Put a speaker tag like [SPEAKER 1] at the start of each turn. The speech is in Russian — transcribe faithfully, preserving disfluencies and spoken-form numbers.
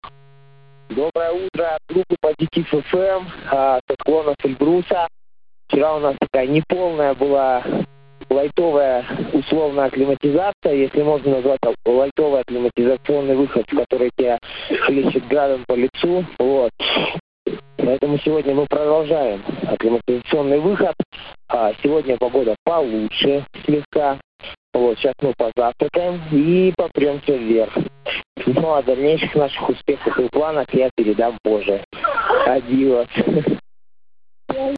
[SPEAKER 1] Доброе утро, группа Позитив эф эм, а, со склонов Эльбруса. Вчера у нас такая неполная была лайтовая условная акклиматизация, если можно назвать лайтовый акклиматизационный выход, который тебя хлещет градом по лицу. Вот. Поэтому сегодня мы продолжаем акклиматизационный выход. А, сегодня погода получше слегка. Вот, сейчас мы позавтракаем и попремся вверх. Ну, о дальнейших наших успехах и планах я передам позже. Адиос.